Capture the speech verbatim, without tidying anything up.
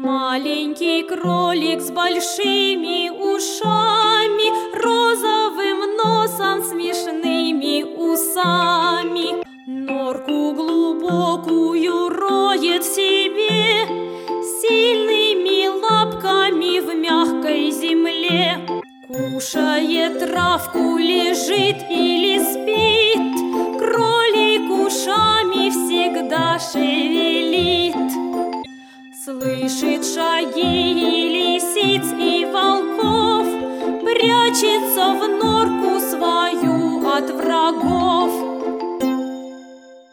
Маленький кролик с большими ушами, розовым носом, смешными усами. Норку глубокую роет в себе, сильными лапками в мягкой земле. Кушает травку, лежит или спит, кролик ушами всегда шевелит. Слышит шаги и лисиц, и волков, прячется в